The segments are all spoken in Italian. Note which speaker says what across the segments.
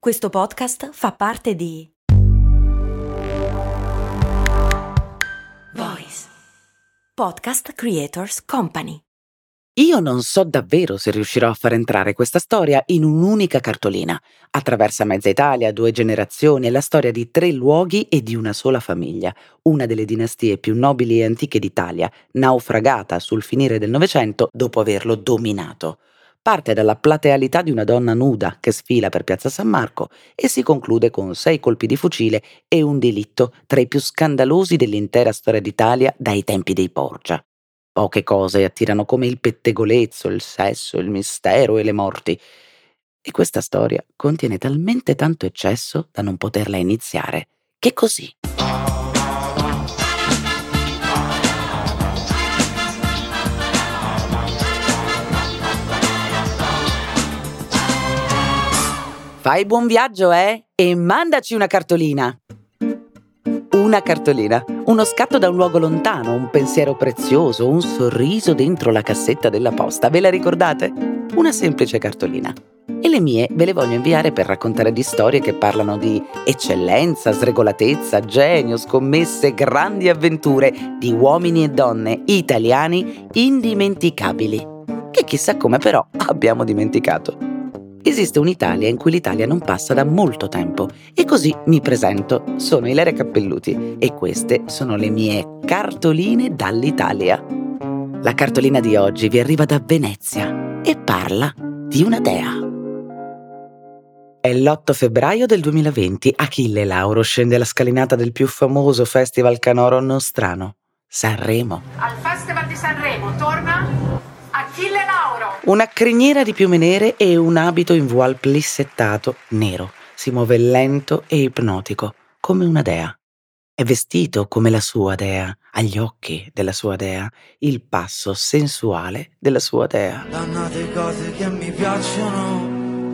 Speaker 1: Questo podcast fa parte di Voice Podcast Creators Company.
Speaker 2: Io non so davvero se riuscirò a far entrare questa storia in un'unica cartolina. Attraversa mezza Italia, 2 generazioni, è la storia di 3 luoghi e di una sola famiglia, una delle dinastie più nobili e antiche d'Italia, naufragata sul finire del Novecento dopo averlo dominato. Parte dalla platealità di una donna nuda che sfila per Piazza San Marco e si conclude con 6 colpi di fucile e un delitto tra i più scandalosi dell'intera storia d'Italia dai tempi dei Borgia. Poche cose attirano come il pettegolezzo, il sesso, il mistero e le morti. E questa storia contiene talmente tanto eccesso da non poterla iniziare che così. Fai buon viaggio, E mandaci una cartolina! Una cartolina, uno scatto da un luogo lontano, un pensiero prezioso, un sorriso dentro la cassetta della posta. Ve la ricordate? Una semplice cartolina. E le mie ve le voglio inviare per raccontare di storie che parlano di eccellenza, sregolatezza, genio, scommesse, grandi avventure, di uomini e donne italiani indimenticabili, che chissà come però abbiamo dimenticato. Esiste un'Italia in cui l'Italia non passa da molto tempo e così mi presento. Sono Ilaria Cappelluti e queste sono le mie cartoline dall'Italia. La cartolina di oggi vi arriva da Venezia e parla di una dea. È l'8 febbraio del 2020. Achille Lauro scende la scalinata del più famoso festival canoro nostrano, Sanremo.
Speaker 3: Al Festival di Sanremo torna Achille Lauro.
Speaker 2: Una criniera di piume nere e un abito in voile plissettato nero. Si muove lento e ipnotico, come una dea. È vestito come la sua dea, ha gli occhi della sua dea, il passo sensuale della sua dea.
Speaker 4: Dannate cose che mi piacciono.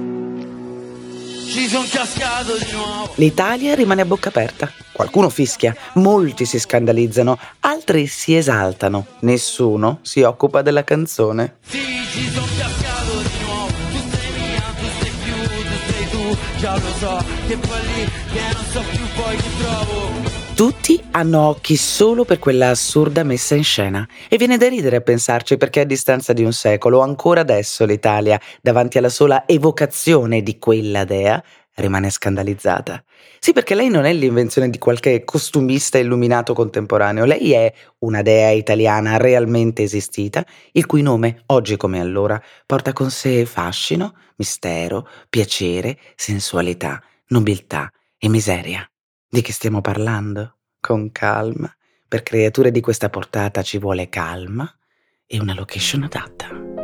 Speaker 4: Ci son cascato di nuovo.
Speaker 2: L'Italia rimane a bocca aperta. Qualcuno fischia, molti si scandalizzano, altri si esaltano. Nessuno si occupa della canzone.
Speaker 4: Sì, ci son cascato di nuovo. Tu sei mia, tu sei più, tu sei tu. Già lo so, che poi lì, che non so più poi ti trovo.
Speaker 2: Tutti hanno occhi solo per quella assurda messa in scena e viene da ridere a pensarci perché a distanza di un secolo, ancora adesso l'Italia, davanti alla sola evocazione di quella dea, rimane scandalizzata. Sì, perché lei non è l'invenzione di qualche costumista illuminato contemporaneo, lei è una dea italiana realmente esistita, il cui nome, oggi come allora, porta con sé fascino, mistero, piacere, sensualità, nobiltà e miseria. Di che stiamo parlando? Con calma. Per creature di questa portata ci vuole calma e una location adatta.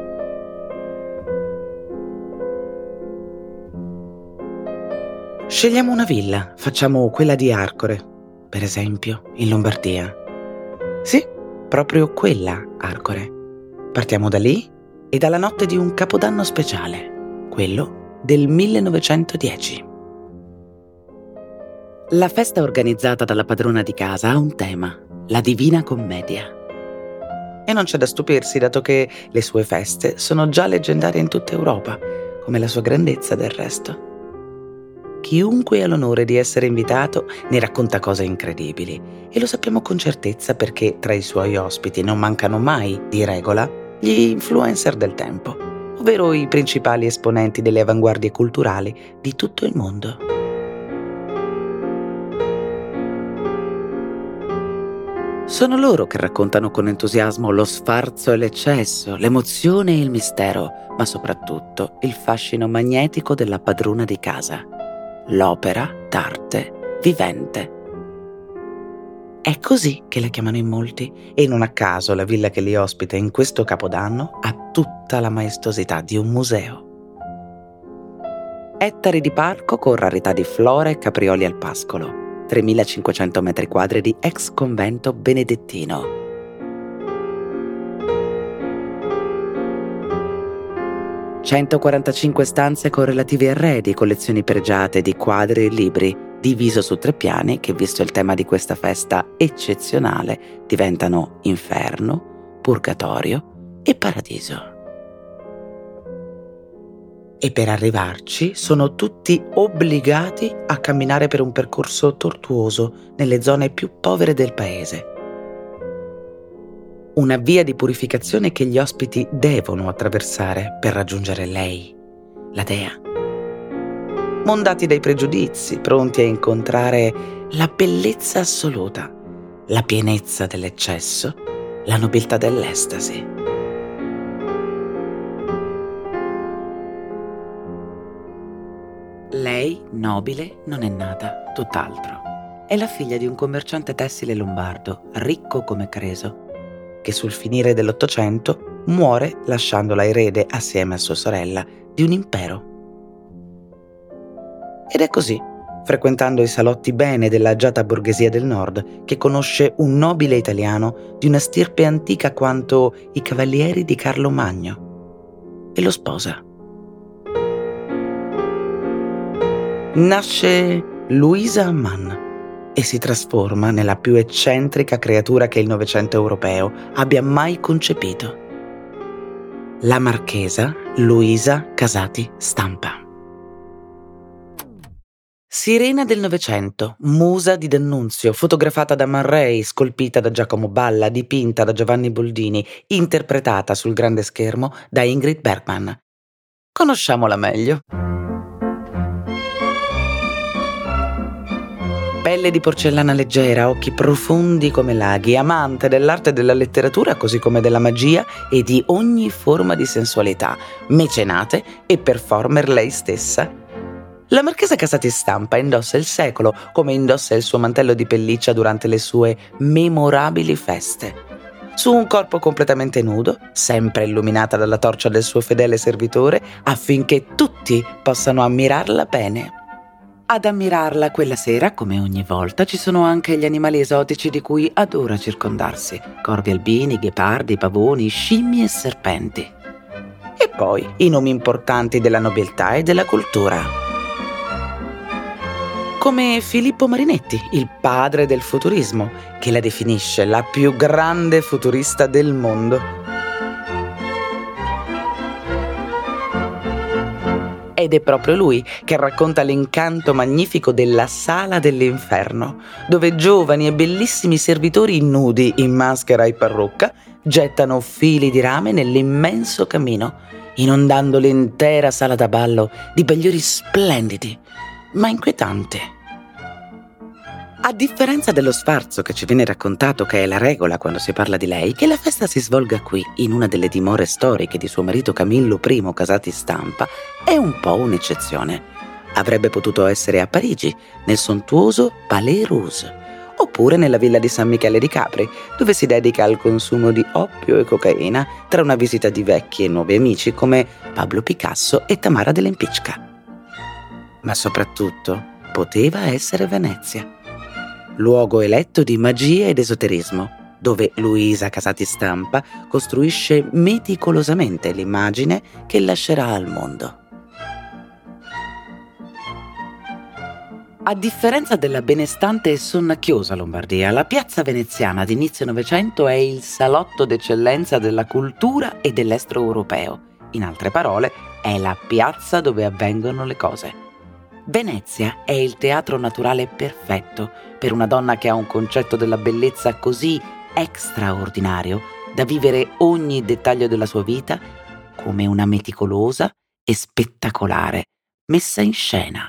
Speaker 2: Scegliamo una villa, facciamo quella di Arcore, per esempio, in Lombardia. Sì, proprio quella, Arcore. Partiamo da lì e dalla notte di un capodanno speciale, quello del 1910. La festa organizzata dalla padrona di casa ha un tema, la Divina Commedia. E non c'è da stupirsi, dato che le sue feste sono già leggendarie in tutta Europa, come la sua grandezza del resto. Chiunque ha l'onore di essere invitato ne racconta cose incredibili, e lo sappiamo con certezza perché tra i suoi ospiti non mancano mai, di regola, gli influencer del tempo, ovvero i principali esponenti delle avanguardie culturali di tutto il mondo. Sono loro che raccontano con entusiasmo lo sfarzo e l'eccesso, l'emozione e il mistero, ma soprattutto il fascino magnetico della padrona di casa, l'opera d'arte vivente. È così che la chiamano in molti, e non a caso la villa che li ospita in questo capodanno ha tutta la maestosità di un museo. Ettari di parco con rarità di flora e caprioli al pascolo. 3.500 metri quadri di ex convento benedettino. «145 stanze con relativi arredi, collezioni pregiate di quadri e libri, diviso su 3 piani che, visto il tema di questa festa eccezionale, diventano inferno, purgatorio e paradiso». e per arrivarci sono tutti obbligati a camminare per un percorso tortuoso nelle zone più povere del paese. Una via di purificazione che gli ospiti devono attraversare per raggiungere lei, la dea. Mondati dai pregiudizi, pronti a incontrare la bellezza assoluta, la pienezza dell'eccesso, la nobiltà dell'estasi. Lei, nobile, non è nata, tutt'altro. È la figlia di un commerciante tessile lombardo, ricco come Creso, che sul finire dell'Ottocento muore lasciandola erede assieme a sua sorella di un impero. Ed è così, frequentando i salotti bene dell'agiata borghesia del nord, che conosce un nobile italiano di una stirpe antica quanto i cavalieri di Carlo Magno e lo sposa. Nasce Luisa Mann e si trasforma nella più eccentrica creatura che il Novecento europeo abbia mai concepito. La marchesa Luisa Casati Stampa. Sirena del Novecento, musa di D'Annunzio, fotografata da Man Ray, scolpita da Giacomo Balla, dipinta da Giovanni Boldini, interpretata sul grande schermo da Ingrid Bergman. Conosciamola meglio. Pelle di porcellana leggera, occhi profondi come laghi, amante dell'arte e della letteratura così come della magia e di ogni forma di sensualità, mecenate e performer lei stessa. La marchesa Casati Stampa indossa il secolo come indossa il suo mantello di pelliccia durante le sue memorabili feste. Su un corpo completamente nudo, sempre illuminata dalla torcia del suo fedele servitore, affinché tutti possano ammirarla bene. Ad ammirarla quella sera, come ogni volta, ci sono anche gli animali esotici di cui adora circondarsi: corvi albini, ghepardi, pavoni, scimmie e serpenti. E poi i nomi importanti della nobiltà e della cultura, come Filippo Marinetti, il padre del futurismo, che la definisce la più grande futurista del mondo. Ed è proprio lui che racconta l'incanto magnifico della Sala dell'Inferno, dove giovani e bellissimi servitori nudi in maschera e parrucca gettano fili di rame nell'immenso camino, inondando l'intera sala da ballo di bagliori splendidi, ma inquietanti. A differenza dello sfarzo che ci viene raccontato che è la regola quando si parla di lei, che la festa si svolga qui, in una delle dimore storiche di suo marito Camillo I Casati Stampa, è un po' un'eccezione. Avrebbe potuto essere a Parigi, nel sontuoso Palais Rouge, oppure nella villa di San Michele di Capri, dove si dedica al consumo di oppio e cocaina tra una visita di vecchi e nuovi amici come Pablo Picasso e Tamara de Lempicka. Ma soprattutto poteva essere Venezia, luogo eletto di magia ed esoterismo, dove Luisa Casati Stampa costruisce meticolosamente l'immagine che lascerà al mondo. A differenza della benestante e sonnacchiosa Lombardia, la piazza veneziana di inizio Novecento è il salotto d'eccellenza della cultura e dell'estro europeo. In altre parole, è la piazza dove avvengono le cose. Venezia è il teatro naturale perfetto per una donna che ha un concetto della bellezza così straordinario da vivere ogni dettaglio della sua vita come una meticolosa e spettacolare messa in scena.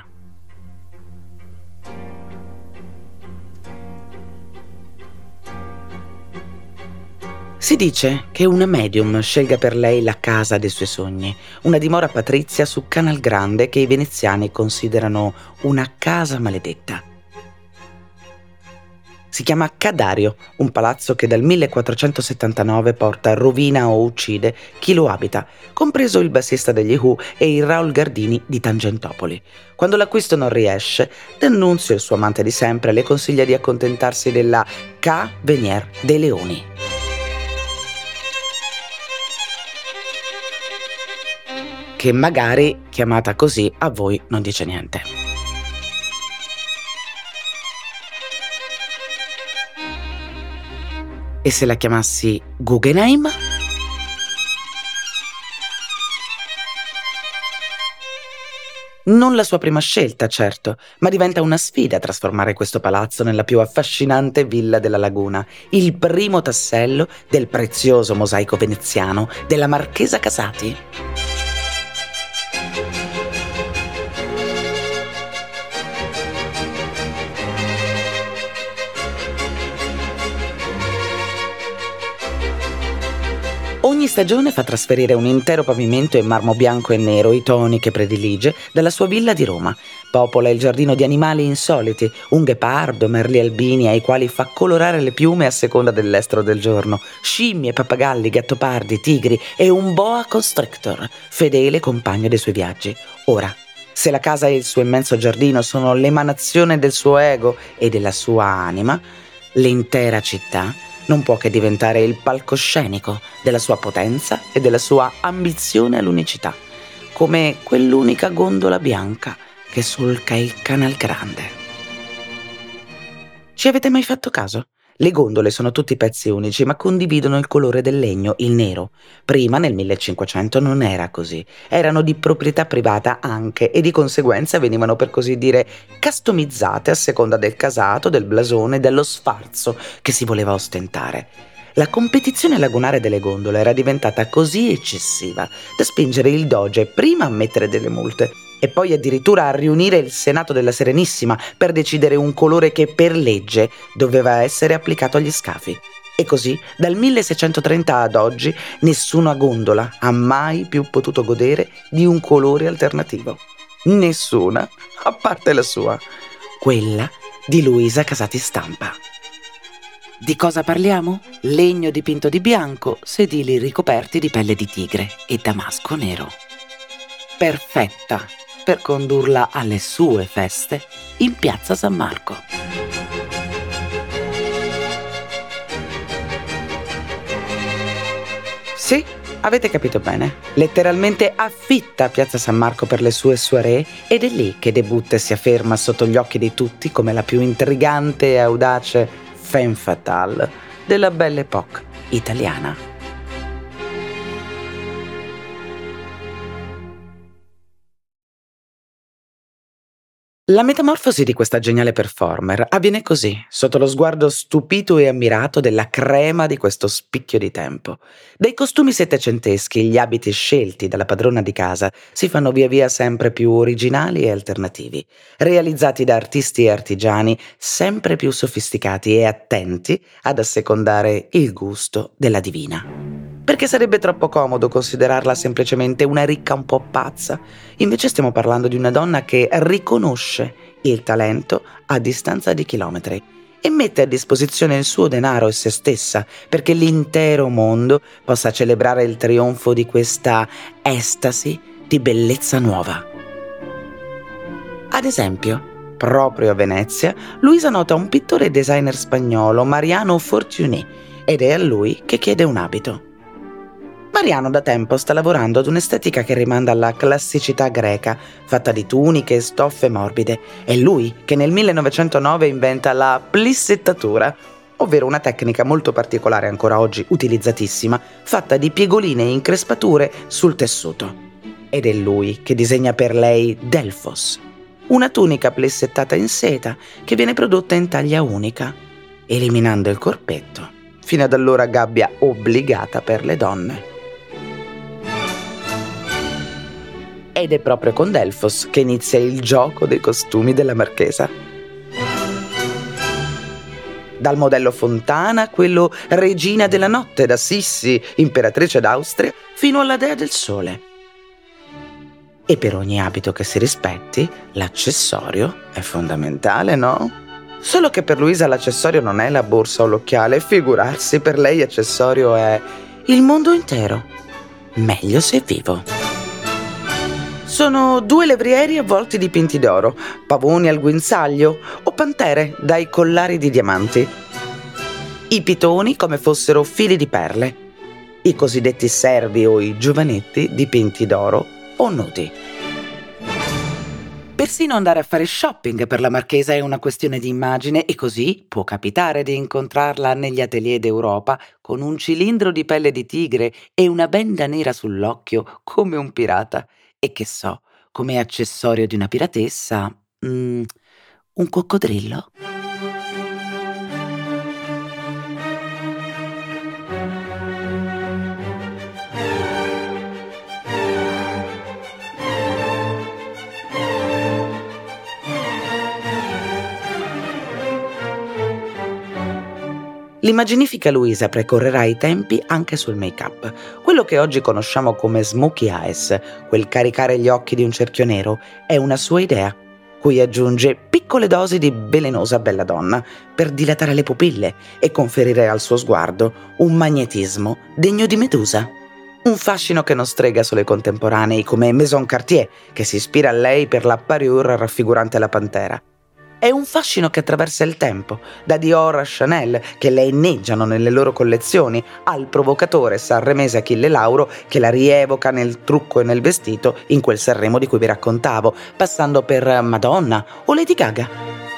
Speaker 2: Si dice che una medium scelga per lei la casa dei suoi sogni, una dimora patrizia su Canal Grande che i veneziani considerano una casa maledetta. Si chiama Cadario, un palazzo che dal 1479 porta rovina o uccide chi lo abita, compreso il bassista degli Who e il Raul Gardini di Tangentopoli. Quando l'acquisto non riesce, D'Annunzio, il suo amante di sempre, le consiglia di accontentarsi della Ca Venier dei Leoni. Che magari, chiamata così, a voi non dice niente. E se la chiamassi Guggenheim? Non la sua prima scelta, certo, ma diventa una sfida trasformare questo palazzo nella più affascinante villa della laguna, il primo tassello del prezioso mosaico veneziano della Marchesa Casati. Ogni stagione fa trasferire un intero pavimento in marmo bianco e nero, i toni che predilige, dalla sua villa di Roma. Popola il giardino di animali insoliti, un ghepardo, merli albini ai quali fa colorare le piume a seconda dell'estro del giorno, scimmie, pappagalli, gattopardi, tigri e un boa constrictor, fedele compagno dei suoi viaggi. Ora, se la casa e il suo immenso giardino sono l'emanazione del suo ego e della sua anima, l'intera città non può che diventare il palcoscenico della sua potenza e della sua ambizione all'unicità, come quell'unica gondola bianca che solca il Canal Grande. Ci avete mai fatto caso? Le gondole sono tutti pezzi unici, ma condividono il colore del legno, il nero. Prima, nel 1500, non era così. Erano di proprietà privata anche e di conseguenza venivano, per così dire, customizzate a seconda del casato, del blasone, dello sfarzo che si voleva ostentare. La competizione lagunare delle gondole era diventata così eccessiva da spingere il doge prima a mettere delle multe e poi addirittura a riunire il Senato della Serenissima per decidere un colore che per legge doveva essere applicato agli scafi. E così, dal 1630 ad oggi, nessuna gondola ha mai più potuto godere di un colore alternativo. Nessuna, a parte la sua, quella di Luisa Casati Stampa. Di cosa parliamo? Legno dipinto di bianco, sedili ricoperti di pelle di tigre e damasco nero. Perfetta per condurla alle sue feste in piazza San Marco. Sì, avete capito bene. Letteralmente affitta piazza San Marco per le sue soirée ed è lì che debutta e si afferma sotto gli occhi di tutti come la più intrigante e audace femme fatale della Belle Époque italiana. La metamorfosi di questa geniale performer avviene così, sotto lo sguardo stupito e ammirato della crema di questo spicchio di tempo. Dai costumi settecenteschi, gli abiti scelti dalla padrona di casa si fanno via via sempre più originali e alternativi, realizzati da artisti e artigiani sempre più sofisticati e attenti ad assecondare il gusto della divina. Perché sarebbe troppo comodo considerarla semplicemente una ricca un po' pazza. Invece stiamo parlando di una donna che riconosce il talento a distanza di chilometri e mette a disposizione il suo denaro e se stessa perché l'intero mondo possa celebrare il trionfo di questa estasi di bellezza nuova. Ad esempio, proprio a Venezia, Luisa nota un pittore e designer spagnolo, Mariano Fortuny, ed è a lui che chiede un abito. Mariano da tempo sta lavorando ad un'estetica che rimanda alla classicità greca, fatta di tuniche e stoffe morbide. È lui che nel 1909 inventa la plissettatura, ovvero una tecnica molto particolare ancora oggi utilizzatissima, fatta di piegoline e increspature sul tessuto. Ed è lui che disegna per lei Delphos, una tunica plissettata in seta che viene prodotta in taglia unica, eliminando il corpetto, fino ad allora gabbia obbligata per le donne. Ed è proprio con Delphos che inizia il gioco dei costumi della marchesa. Dal modello Fontana a quello Regina della Notte, da Sissi, imperatrice d'Austria, fino alla Dea del Sole. E per ogni abito che si rispetti, l'accessorio è fondamentale, no? Solo che per Luisa l'accessorio non è la borsa o l'occhiale, figurarsi, per lei accessorio è il mondo intero. Meglio se vivo. Sono 2 levrieri avvolti di pinti d'oro, pavoni al guinzaglio o pantere dai collari di diamanti. I pitoni come fossero fili di perle, i cosiddetti servi o i giovanetti dipinti d'oro o nudi. Persino andare a fare shopping per la marchesa è una questione di immagine e così può capitare di incontrarla negli atelier d'Europa con un cilindro di pelle di tigre e una benda nera sull'occhio come un pirata. E che so, come accessorio di una piratessa, un coccodrillo? L'immaginifica Luisa precorrerà i tempi anche sul make-up. Quello che oggi conosciamo come smokey eyes, quel caricare gli occhi di un cerchio nero, è una sua idea, cui aggiunge piccole dosi di velenosa belladonna per dilatare le pupille e conferire al suo sguardo un magnetismo degno di Medusa. Un fascino che non strega solo i contemporanei come Maison Cartier, che si ispira a lei per la parure raffigurante la pantera. È un fascino che attraversa il tempo, da Dior a Chanel, che la inneggiano nelle loro collezioni, al provocatore sanremese Achille Lauro, che la rievoca nel trucco e nel vestito in quel Sanremo di cui vi raccontavo, passando per Madonna o Lady Gaga.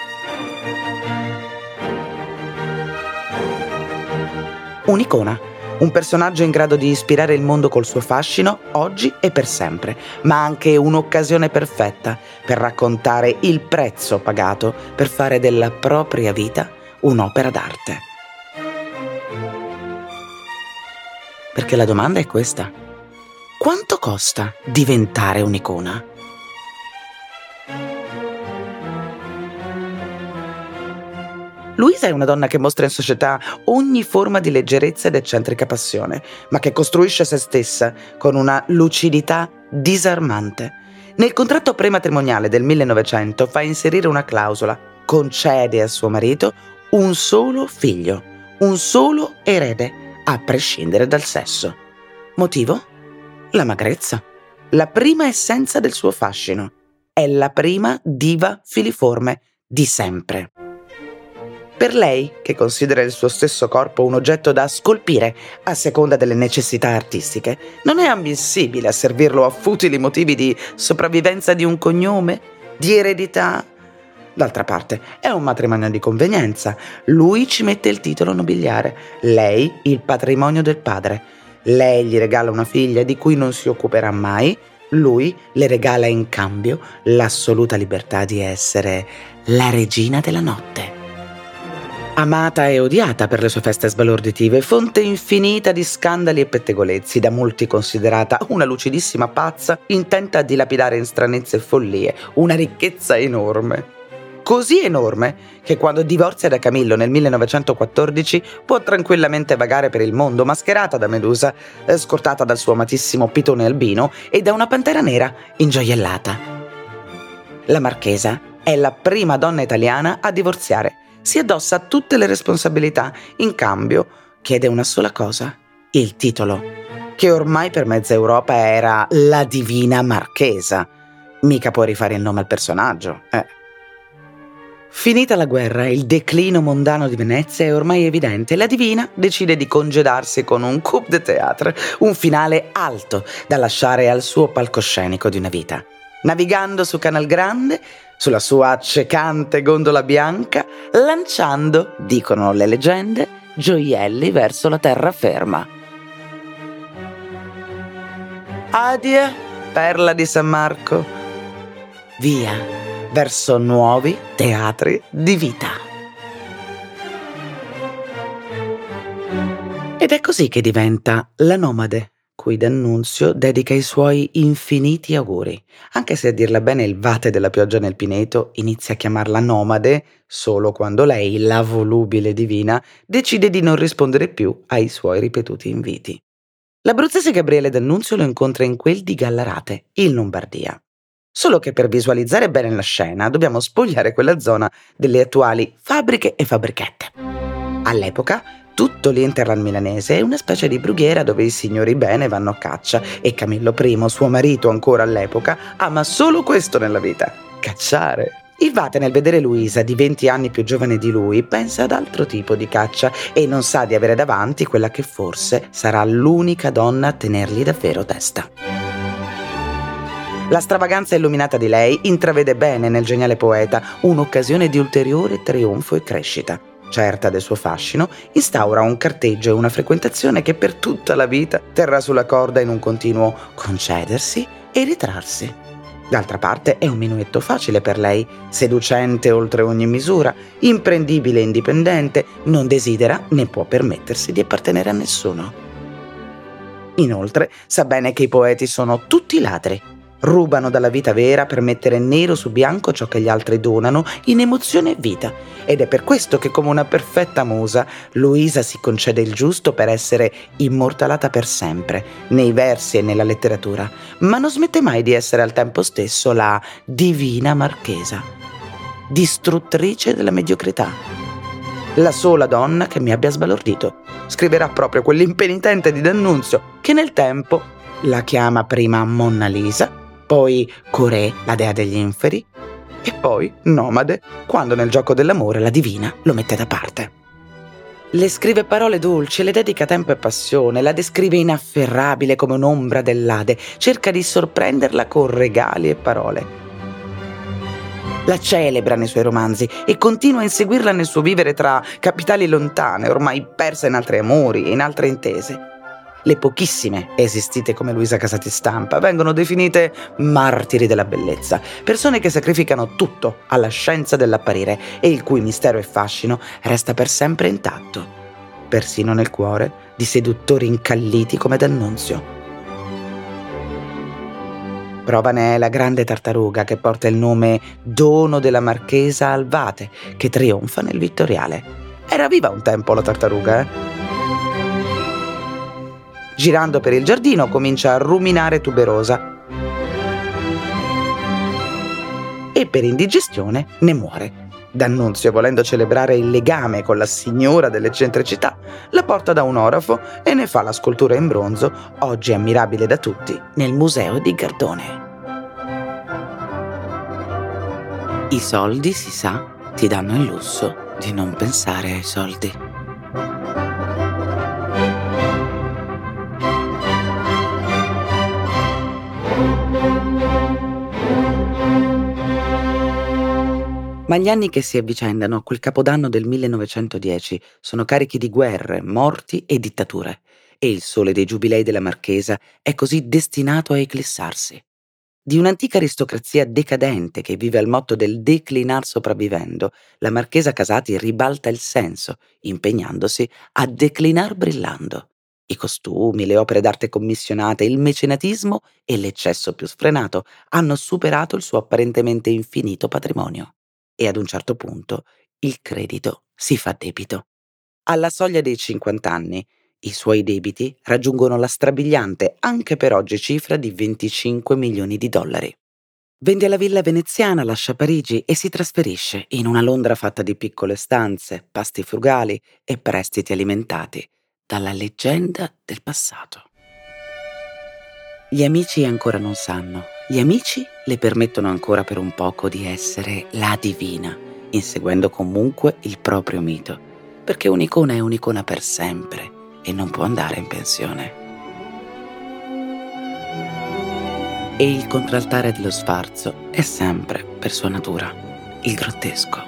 Speaker 2: Un'icona. Un personaggio in grado di ispirare il mondo col suo fascino, oggi e per sempre, ma anche un'occasione perfetta per raccontare il prezzo pagato per fare della propria vita un'opera d'arte. Perché la domanda è questa: quanto costa diventare un'icona? Luisa è una donna che mostra in società ogni forma di leggerezza ed eccentrica passione, ma che costruisce se stessa con una lucidità disarmante. Nel contratto prematrimoniale del 1900 fa inserire una clausola: concede a suo marito un solo figlio, un solo erede, a prescindere dal sesso. Motivo? La magrezza, la prima essenza del suo fascino. È la prima diva filiforme di sempre. Per lei, che considera il suo stesso corpo un oggetto da scolpire a seconda delle necessità artistiche, non è ammissibile asservirlo a futili motivi di sopravvivenza di un cognome, di eredità. D'altra parte, è un matrimonio di convenienza. Lui ci mette il titolo nobiliare, lei il patrimonio del padre. Lei gli regala una figlia di cui non si occuperà mai, lui le regala in cambio l'assoluta libertà di essere la regina della notte. Amata e odiata per le sue feste sbalorditive, fonte infinita di scandali e pettegolezzi, da molti considerata una lucidissima pazza intenta a dilapidare in stranezze e follie una ricchezza enorme. Così enorme che quando divorzia da Camillo nel 1914 può tranquillamente vagare per il mondo mascherata da Medusa, scortata dal suo amatissimo pitone albino e da una pantera nera ingioiellata. La marchesa è la prima donna italiana a divorziare. Si addossa tutte le responsabilità, in cambio chiede una sola cosa: il titolo, che ormai per mezza Europa era la Divina Marchesa. Mica può rifare il nome al personaggio, Finita la guerra, il declino mondano di Venezia è ormai evidente. La Divina decide di congedarsi con un coup de théâtre, un finale alto da lasciare al suo palcoscenico di una vita. Navigando su Canal Grande, sulla sua accecante gondola bianca, lanciando, dicono le leggende, gioielli verso la terraferma. Addio, perla di San Marco. Via, verso nuovi teatri di vita. Ed è così che diventa la nomade, cui D'Annunzio dedica i suoi infiniti auguri, anche se a dirla bene il vate della pioggia nel pineto inizia a chiamarla nomade solo quando lei, la volubile divina, decide di non rispondere più ai suoi ripetuti inviti. L'abruzzese Gabriele D'Annunzio lo incontra in quel di Gallarate, in Lombardia. Solo che per visualizzare bene la scena dobbiamo spogliare quella zona delle attuali fabbriche e fabbrichette. All'epoca tutto l'Interland milanese è una specie di brughiera dove i signori bene vanno a caccia e Camillo I, suo marito ancora all'epoca, ama solo questo nella vita: cacciare. Il vate, nel vedere Luisa di 20 anni più giovane di lui, pensa ad altro tipo di caccia e non sa di avere davanti quella che forse sarà l'unica donna a tenergli davvero testa. La stravaganza illuminata di lei intravede bene nel geniale poeta un'occasione di ulteriore trionfo e crescita. Certa del suo fascino, instaura un carteggio e una frequentazione che per tutta la vita terrà sulla corda in un continuo concedersi e ritrarsi. D'altra parte è un minuetto facile per lei, seducente oltre ogni misura, imprendibile e indipendente, non desidera né può permettersi di appartenere a nessuno. Inoltre sa bene che i poeti sono tutti ladri, rubano dalla vita vera per mettere nero su bianco ciò che gli altri donano in emozione e vita, ed è per questo che, come una perfetta musa, Luisa si concede il giusto per essere immortalata per sempre nei versi e nella letteratura, ma non smette mai di essere al tempo stesso la divina marchesa, distruttrice della mediocrità, la sola donna che mi abbia sbalordito. Scriverà proprio quell'impenitente di D'Annunzio che nel tempo la chiama prima Monna Lisa, poi Coré, la dea degli inferi, e poi Nomade, quando nel gioco dell'amore la divina lo mette da parte. Le scrive parole dolci, le dedica tempo e passione, la descrive inafferrabile come un'ombra dell'Ade, cerca di sorprenderla con regali e parole. La celebra nei suoi romanzi e continua a inseguirla nel suo vivere tra capitali lontane, ormai persa in altri amori e in altre intese. Le pochissime esistite come Luisa Casati Stampa vengono definite martiri della bellezza, persone che sacrificano tutto alla scienza dell'apparire e il cui mistero e fascino resta per sempre intatto, persino nel cuore di seduttori incalliti come D'Annunzio. Prova ne è la grande tartaruga che porta il nome Dono della Marchesa Alvate, che trionfa nel Vittoriale. Era viva un tempo la tartaruga, Girando per il giardino comincia a ruminare tuberosa e per indigestione ne muore. D'Annunzio, volendo celebrare il legame con la signora dell'eccentricità, la porta da un orafo e ne fa la scultura in bronzo, oggi ammirabile da tutti, nel museo di Gardone. I soldi, si sa, ti danno il lusso di non pensare ai soldi. Ma gli anni che si avvicendano a quel capodanno del 1910 sono carichi di guerre, morti e dittature, e il sole dei giubilei della Marchesa è così destinato a eclissarsi. Di un'antica aristocrazia decadente che vive al motto del declinar sopravvivendo, la Marchesa Casati ribalta il senso, impegnandosi a declinar brillando. I costumi, le opere d'arte commissionate, il mecenatismo e l'eccesso più sfrenato hanno superato il suo apparentemente infinito patrimonio. E ad un certo punto il credito si fa debito. Alla soglia dei 50 anni, i suoi debiti raggiungono la strabiliante, anche per oggi, cifra di 25 milioni di dollari. Vende la villa veneziana, lascia Parigi e si trasferisce in una Londra fatta di piccole stanze, pasti frugali e prestiti alimentati dalla leggenda del passato. Gli amici ancora non sanno. Gli amici le permettono ancora per un poco di essere la divina, inseguendo comunque il proprio mito, perché un'icona è un'icona per sempre e non può andare in pensione. E il contraltare dello sfarzo è sempre, per sua natura, il grottesco.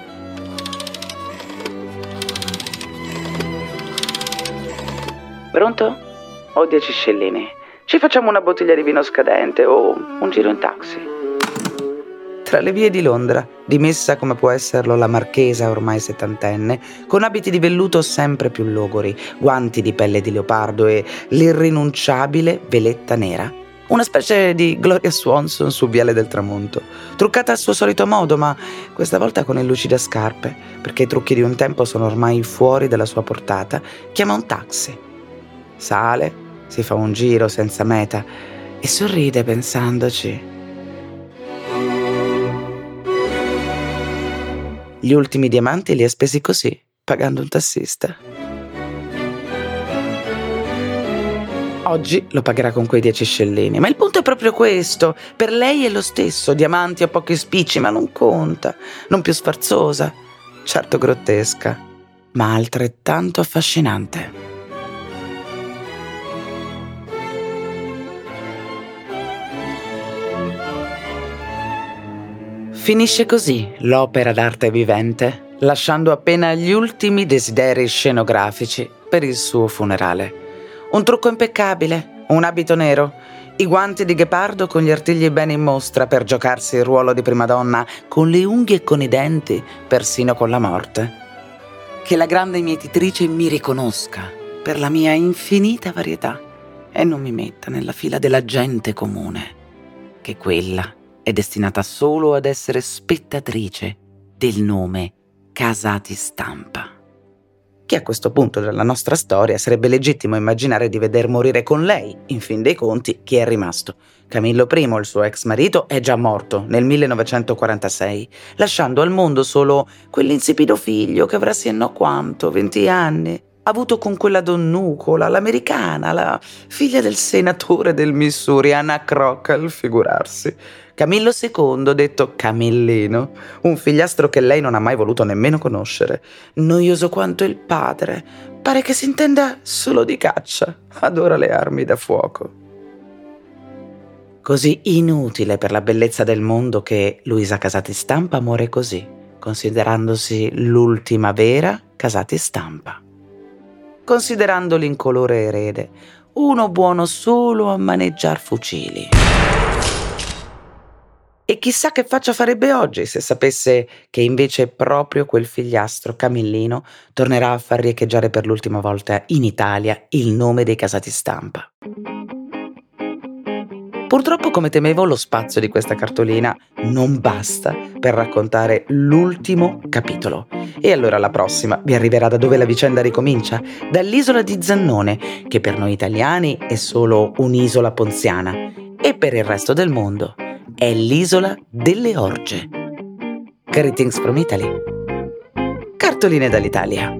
Speaker 2: Pronto? Ho 10 scellini. Ci facciamo una bottiglia di vino scadente o un giro in taxi. Tra le vie di Londra, dimessa come può esserlo la marchesa ormai settantenne, con abiti di velluto sempre più logori, guanti di pelle di leopardo e l'irrinunciabile veletta nera, una specie di Gloria Swanson su Viale del Tramonto, truccata al suo solito modo, ma questa volta con il lucidascarpe, perché i trucchi di un tempo sono ormai fuori dalla sua portata, chiama un taxi. Sale, si fa un giro senza meta e sorride pensandoci. Gli ultimi diamanti li ha spesi così, pagando un tassista. Oggi lo pagherà con quei 10 scellini, ma il punto è proprio questo. Per lei è lo stesso, diamanti o pochi spicci, ma non conta, non più sfarzosa, certo grottesca, ma altrettanto affascinante. Finisce così l'opera d'arte vivente, lasciando appena gli ultimi desideri scenografici per il suo funerale. Un trucco impeccabile, un abito nero, I guanti di ghepardo con gli artigli bene in mostra per giocarsi il ruolo di prima donna, con le unghie e con i denti, persino con la morte. Che la grande mietitrice mi riconosca per la mia infinita varietà e non mi metta nella fila della gente comune, che quella è destinata solo ad essere spettatrice del nome Casati Stampa. Che a questo punto della nostra storia sarebbe legittimo immaginare di veder morire con lei, in fin dei conti, chi è rimasto. Camillo I, il suo ex marito, è già morto nel 1946, lasciando al mondo solo quell'insipido figlio che avrà sì e no quanto, 20 anni, avuto con quella donnucola, l'americana, la figlia del senatore del Missouri, Anna Crockall, figurarsi. Camillo II, detto Camillino, un figliastro che lei non ha mai voluto nemmeno conoscere. Noioso quanto il padre, pare che si intenda solo di caccia, adora le armi da fuoco. Così inutile per la bellezza del mondo che Luisa Casati Stampa muore così, considerandosi l'ultima vera Casati Stampa. Considerando l'incolore erede, uno buono solo a maneggiar fucili. E chissà che faccia farebbe oggi se sapesse che invece proprio quel figliastro Camillino tornerà a far riecheggiare per l'ultima volta in Italia il nome dei Casati Stampa. Purtroppo, come temevo, lo spazio di questa cartolina non basta per raccontare l'ultimo capitolo. E allora la prossima vi arriverà da dove la vicenda ricomincia, dall'isola di Zannone, che per noi italiani è solo un'isola ponziana, e per il resto del mondo è l'isola delle orge. Greetings from Italy. Cartoline dall'Italia.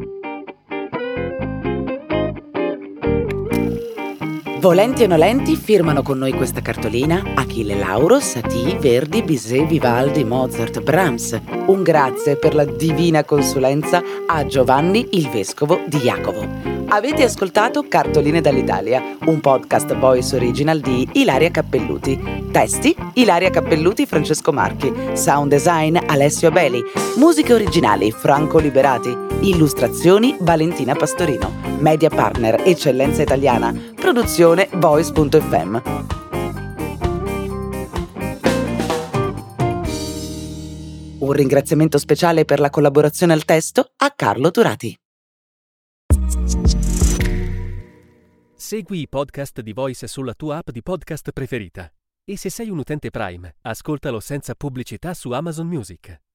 Speaker 2: Volenti o nolenti firmano con noi questa cartolina Achille Lauro, Satie, Verdi, Bizet, Vivaldi, Mozart, Brahms. Un grazie per la divina consulenza a Giovanni il Vescovo di Jacovo. Avete ascoltato Cartoline dall'Italia, un podcast voice original di Ilaria Cappelluti. Testi Ilaria Cappelluti, Francesco Marchi. Sound design Alessio Abeli. Musiche originali Franco Liberati. Illustrazioni Valentina Pastorino. Media partner Eccellenza Italiana. Produzione Voice.fm. Un ringraziamento speciale per la collaborazione al testo a Carlo Turati.
Speaker 5: Segui i podcast di Voice sulla tua app di podcast preferita. E se sei un utente Prime, ascoltalo senza pubblicità su Amazon Music.